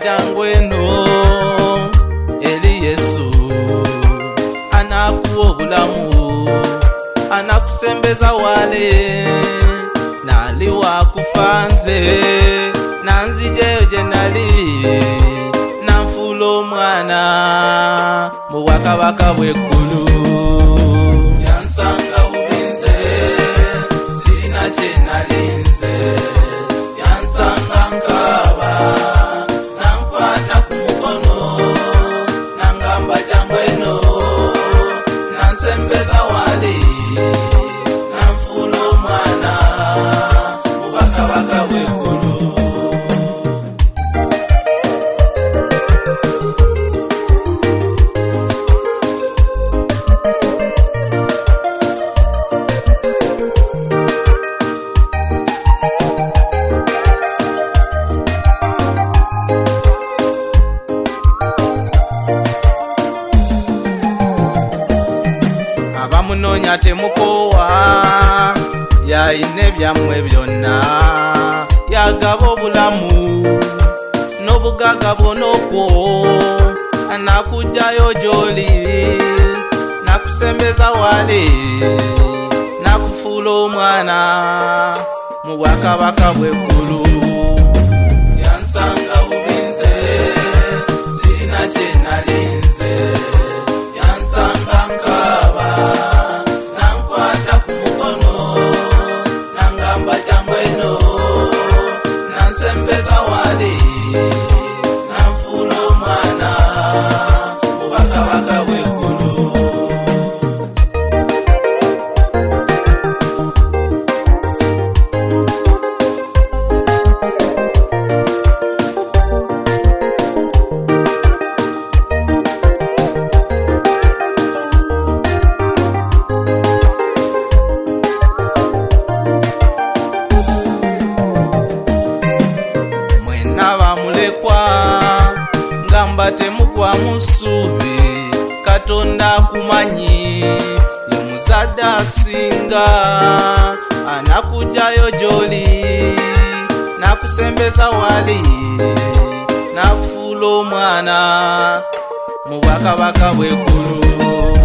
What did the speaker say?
jangweno eli Yesu anakuwa obulamu anakusembeza wale naliwa kufanze nanzijeyo jenali nanfulo mwana mu bwakabaka bw'eggulu yansanga bubinze sirina kye nalinze yansanga nkaba nankwata ku mukono nangamba jangweno nansembeza wali nanfuula omwana mu bakabaka bw'eggulu. Abamunoonya temukowa yayina byammwe byonna yagaba obulamu n'obugaga bwonokwo nakugjayo gy'oli nakusembeza wali nakufuula omwana mu bwakabaka bw'eggulu yansanga bubinze sirina kye nalinze yansanga nkaba nankwata ku mukono nangamba jangweno nansembeza wali nanfuula omwana mu bakabaka bw'eggulu. Ngamba temugwa musubi Katonda akumanyi ye muzadde asinga anakugjayo gy'oli nakusembeza wali nakufuula omwana mu bwakabaka bw'eggulu.